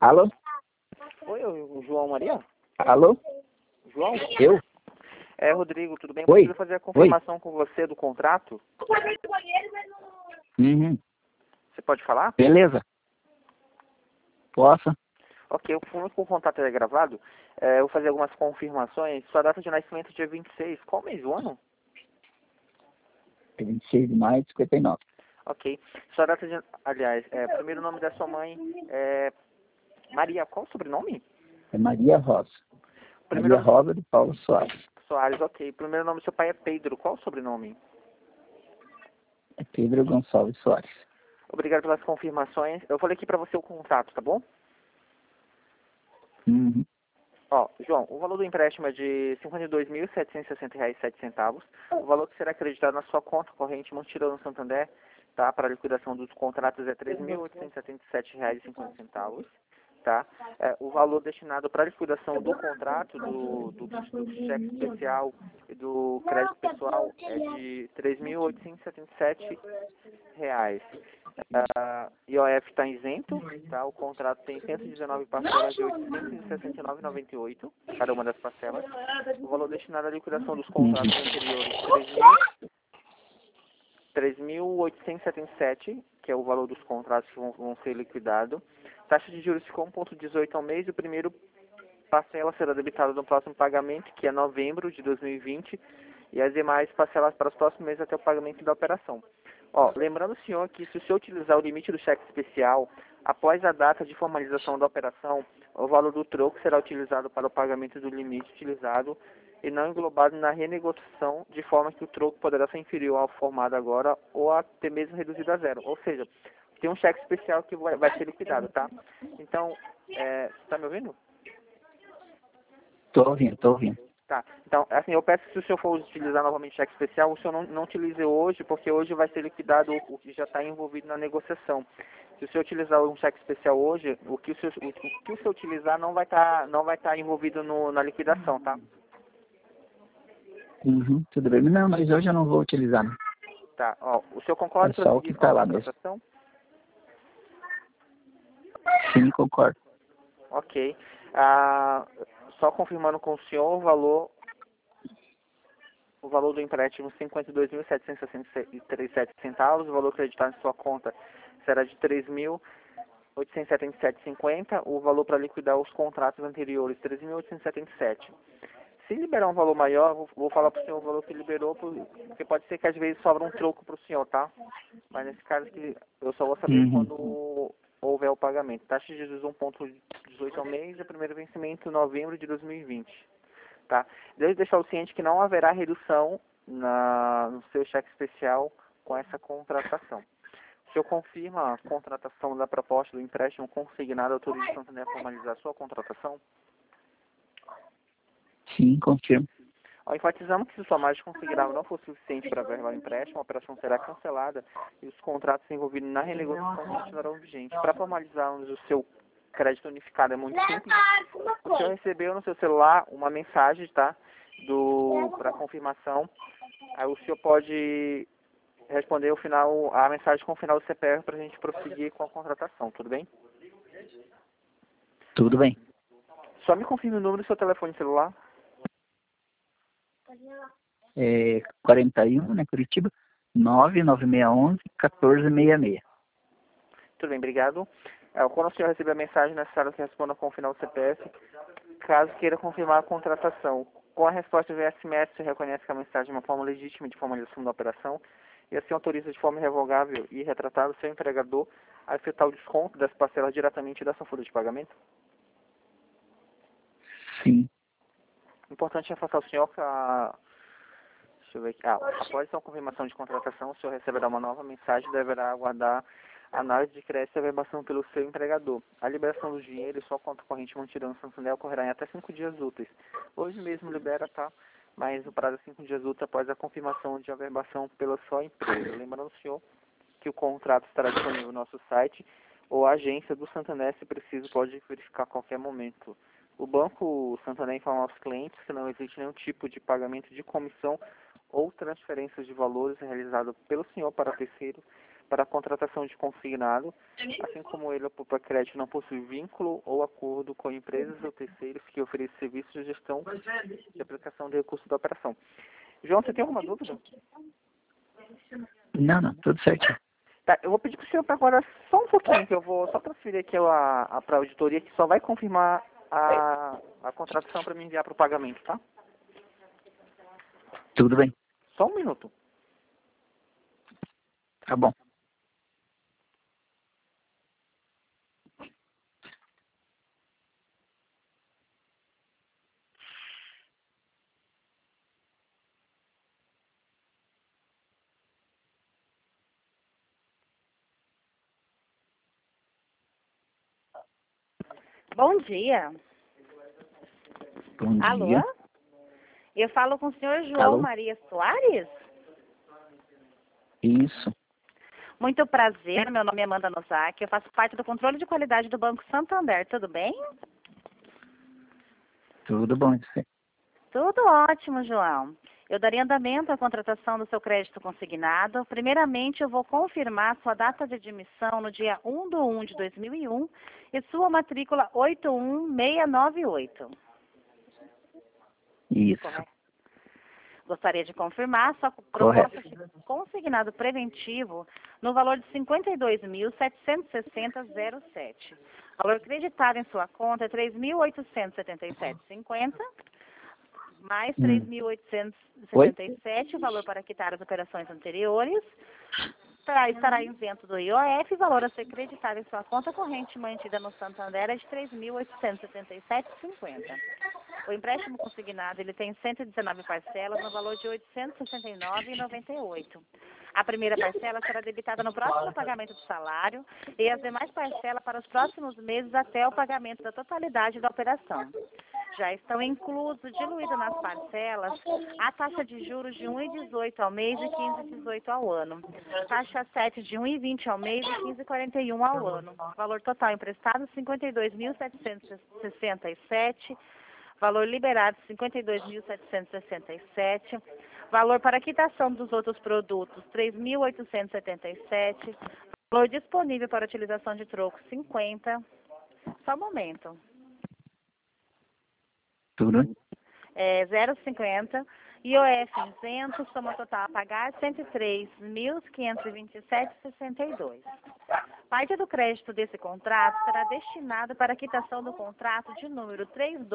Alô? Oi, o João Maria? Alô? João? Eu? É, Rodrigo, tudo bem? Oi? Preciso fazer a confirmação com você do contrato. Uhum. Você pode falar? Beleza. Posso? Ok, como o contato é gravado, eu vou fazer algumas confirmações. Sua data de nascimento é dia 26. Qual mês do ano? 26 de maio de 59. Ok. Sua data de... Aliás, primeiro nome da sua mãe é... Maria, qual o sobrenome? É Maria Rosa. Primeiro Maria Rosa de Paulo Soares. Soares, ok. Primeiro nome do seu pai é Pedro. Qual o sobrenome? É Pedro Gonçalves Soares. Obrigado pelas confirmações. Eu falei aqui para você o contrato, tá bom? Uhum. Ó, João, o valor do empréstimo é de R$ 52.760,07. O valor que será acreditado na sua conta corrente Montirão no Santander, tá? Para a liquidação dos contratos é R$ 3.877,50, tá? O valor destinado para a liquidação do contrato, do cheque especial e do crédito pessoal é de R$ 3.877. IOF está isento, tá? O contrato tem 119 parcelas de R$ 869,98, cada uma das parcelas. O valor destinado à liquidação dos contratos anteriores, 3.877, que é o valor dos contratos que vão ser liquidados. Taxa de juros ficou 1,18 ao mês. O primeiro parcela será debitada no próximo pagamento, que é novembro de 2020, e as demais parcelas para os próximos meses até o pagamento da operação. Ó, lembrando, senhor, que se o senhor utilizar o limite do cheque especial, após a data de formalização da operação, o valor do troco será utilizado para o pagamento do limite utilizado e não englobado na renegociação, de forma que o troco poderá ser inferior ao formado agora ou até mesmo reduzido a zero. Ou seja, tem um cheque especial que vai ser liquidado, tá? Então, está me ouvindo? Tô ouvindo. Tá. Então, assim, eu peço que se o senhor for utilizar novamente cheque especial, o senhor não utilize hoje, porque hoje vai ser liquidado o que já está envolvido na negociação. Se o senhor utilizar um cheque especial hoje, o que o senhor utilizar não vai estar envolvido na liquidação, tá? Uhum. Tudo bem. Não, mas hoje eu não vou utilizar. Não. Tá. Ó, o senhor concorda É só o que prosseguir com está a lá mesmo. contratação? Sim, concordo. Ok. Só confirmando com o senhor o valor do empréstimo R$ 52.767,37, o valor creditado em sua conta será de R$ 3.877,50, o valor para liquidar os contratos anteriores, R$ 3.877. Se liberar um valor maior, vou falar para o senhor o valor que liberou, porque pode ser que às vezes sobra um troco para o senhor, tá? Mas nesse caso que eu só vou saber quando houver o pagamento. Taxa de juros 1,18 ao mês, e o primeiro vencimento em novembro de 2020. Tá? Devo deixar o ciente que não haverá redução no seu cheque especial com essa contratação. O senhor confirma a contratação da proposta do empréstimo consignado, autoriza o Santander a formalizar a sua contratação? Sim, confirmo. Enfatizamos que se sua margem considerável não for suficiente para averbar o empréstimo, a operação será cancelada e os contratos envolvidos na renegociação continuarão vigentes. Para formalizarmos o seu crédito unificado é muito simples. O senhor recebeu no seu celular uma mensagem, tá? Para confirmação. Aí o senhor pode responder a mensagem com o final do CPF para a gente prosseguir com a contratação, tudo bem? Tudo bem. Só me confirme o número do seu telefone celular. 41, né, Curitiba, 99611-1466. Tudo bem, obrigado. Quando o senhor receber a mensagem, é necessário que responda com o final do CPF, caso queira confirmar a contratação. Com a resposta via SMS, você reconhece que a mensagem é uma forma legítima de formalização da operação e assim autoriza de forma irrevogável e retratada o seu empregador a efetuar o desconto das parcelas diretamente da sua folha de pagamento? Sim. Importante reforçar o senhor que deixa eu ver aqui. Após a confirmação de contratação, o senhor receberá uma nova mensagem e deverá aguardar a análise de crédito e averbação pelo seu empregador. A liberação do dinheiro e sua conta corrente Montirão no Santander ocorrerá em até 5 dias úteis. Hoje mesmo libera, tá? Mas o prazo é 5 dias úteis após a confirmação de averbação pela sua empresa. Lembrando, senhor, que o contrato estará disponível no nosso site ou a agência do Santander, se preciso, pode verificar a qualquer momento. O Banco Santander informa aos clientes que não existe nenhum tipo de pagamento de comissão ou transferências de valores realizado pelo senhor para terceiro para a contratação de consignado, assim como ele, o crédito não possui vínculo ou acordo com empresas ou terceiros que oferecem serviços de gestão de aplicação de recursos da operação. João, você tem alguma dúvida? Não, tudo certinho. Tá, eu vou pedir para o senhor para agora só um pouquinho, que eu vou só transferir aqui para a auditoria, que só vai confirmar a contratação para me enviar para o pagamento, tá? Tudo bem. Só um minuto. Tá bom. Bom dia. Bom Alô? dia. Eu falo com o senhor João Alô? Maria Soares? Isso. Muito prazer, meu nome é Amanda Nozaki, eu faço parte do controle de qualidade do Banco Santander, tudo bem? Tudo bom. Isso. Tudo ótimo, João. Eu daria andamento à contratação do seu crédito consignado. Primeiramente, eu vou confirmar sua data de admissão no dia 1/1 de 2001 e sua matrícula 81698. Isso. Correto. Gostaria de confirmar sua proposta de consignado preventivo no valor de R$ 52.760,07. Valor creditado em sua conta é R$ 3.877,50, mais R$ 3.877, o valor para quitar as operações anteriores. Estará isento do IOF, valor a ser creditado em sua conta corrente mantida no Santander é de R$ 3.877,50. O empréstimo consignado ele tem 119 parcelas no valor de R$ 869,98. A primeira parcela será debitada no próximo pagamento do salário e as demais parcelas para os próximos meses até o pagamento da totalidade da operação. Já estão inclusos, diluídos nas parcelas, a taxa de juros de 1,18 ao mês e 15,18 ao ano. Taxa 7 de 1,20 ao mês e 15,41 ao ano. Valor total emprestado, R$ 52.767. Valor liberado, R$ 52.767. Valor para quitação dos outros produtos, R$ 3.877. Valor disponível para utilização de troco, 50. Só um momento. Tudo. 0,50. IOF isento, soma total a pagar, R$ 103.527,62. Parte do crédito desse contrato será destinado para a quitação do contrato de número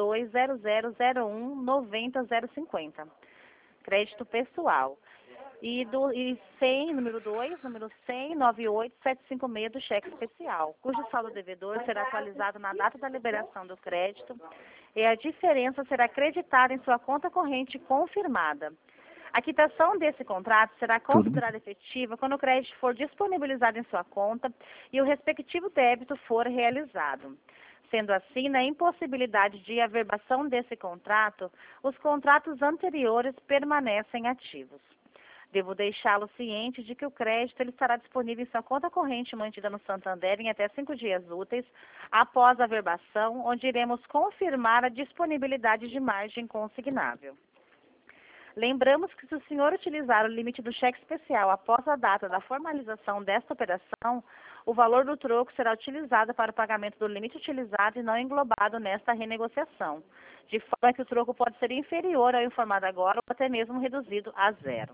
32000190,050. Crédito pessoal. E 100, número 2, número 100,98756 do cheque especial, cujo saldo devedor será atualizado na data da liberação do crédito e a diferença será creditada em sua conta corrente confirmada. A quitação desse contrato será considerada efetiva quando o crédito for disponibilizado em sua conta e o respectivo débito for realizado. Sendo assim, na impossibilidade de averbação desse contrato, os contratos anteriores permanecem ativos. Devo deixá-lo ciente de que o crédito ele estará disponível em sua conta corrente mantida no Santander em até 5 dias úteis após a averbação, onde iremos confirmar a disponibilidade de margem consignável. Lembramos que se o senhor utilizar o limite do cheque especial após a data da formalização desta operação, o valor do troco será utilizado para o pagamento do limite utilizado e não englobado nesta renegociação, de forma que o troco pode ser inferior ao informado agora ou até mesmo reduzido a 0.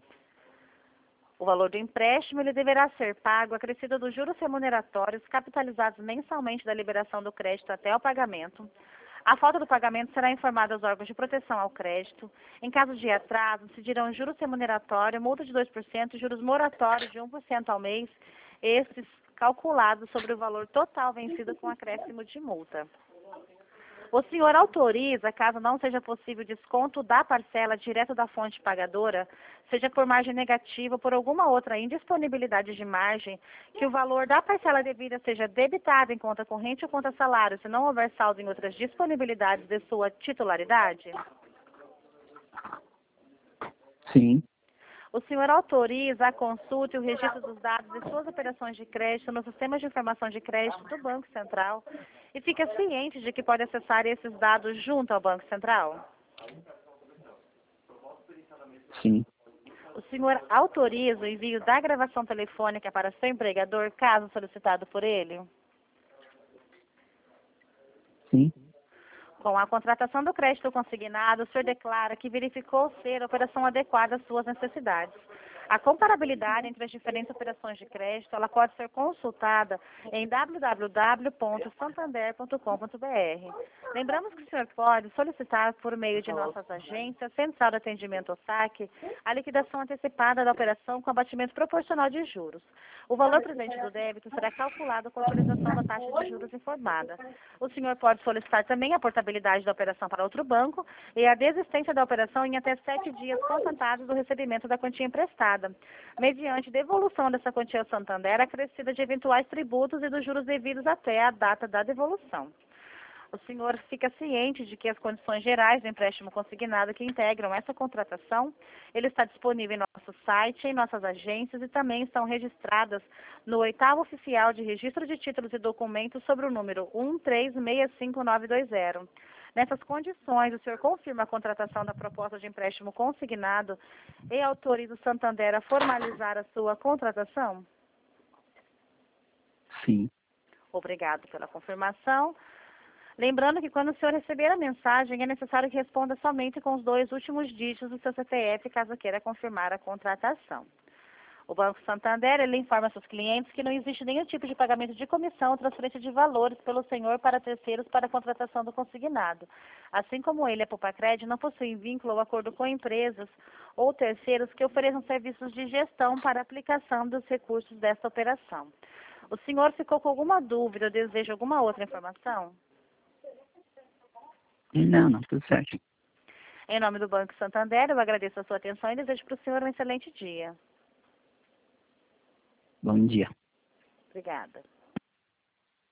O valor do empréstimo ele deverá ser pago acrescido dos juros remuneratórios capitalizados mensalmente da liberação do crédito até o pagamento. A falta do pagamento será informada aos órgãos de proteção ao crédito. Em caso de atraso, se dirão juros remuneratórios, multa de 2% e juros moratórios de 1% ao mês, estes calculados sobre o valor total vencido com acréscimo de multa. O senhor autoriza, caso não seja possível desconto da parcela direto da fonte pagadora, seja por margem negativa ou por alguma outra indisponibilidade de margem, que o valor da parcela devida seja debitado em conta corrente ou conta salário, se não houver saldo em outras disponibilidades de sua titularidade? Sim. O senhor autoriza a consulta e o registro dos dados de suas operações de crédito no sistema de informação de crédito do Banco Central e fica ciente de que pode acessar esses dados junto ao Banco Central? Sim. O senhor autoriza o envio da gravação telefônica para seu empregador, caso solicitado por ele? Sim. Com a contratação do crédito consignado, o senhor declara que verificou ser a operação adequada às suas necessidades. A comparabilidade entre as diferentes operações de crédito, ela pode ser consultada em www.santander.com.br. Lembramos que o senhor pode solicitar por meio de nossas agências, Central de Atendimento ou SAC, a liquidação antecipada da operação com abatimento proporcional de juros. O valor presente do débito será calculado com a utilização da taxa de juros informada. O senhor pode solicitar também a portabilidade da operação para outro banco e a desistência da operação em até 7 dias constatados do recebimento da quantia emprestada, mediante devolução dessa quantia ao Santander acrescida de eventuais tributos e dos juros devidos até a data da devolução. O senhor fica ciente de que as condições gerais do empréstimo consignado que integram essa contratação, ele está disponível em nosso site, em nossas agências e também estão registradas no 8º Oficial de Registro de Títulos e Documentos sobre o número 1365920. Nessas condições, o senhor confirma a contratação da proposta de empréstimo consignado e autoriza o Santander a formalizar a sua contratação? Sim. Obrigado pela confirmação. Lembrando que quando o senhor receber a mensagem, é necessário que responda somente com os 2 últimos dígitos do seu CPF, caso queira confirmar a contratação. O Banco Santander, ele informa seus clientes que não existe nenhum tipo de pagamento de comissão ou transferência de valores pelo senhor para terceiros para a contratação do consignado. Assim como ele, a Poupa-Cred, não possui vínculo ou acordo com empresas ou terceiros que ofereçam serviços de gestão para a aplicação dos recursos desta operação. O senhor ficou com alguma dúvida ou deseja alguma outra informação? Não, tudo certo. Em nome do Banco Santander, eu agradeço a sua atenção e desejo para o senhor um excelente dia. Bom dia. Obrigada.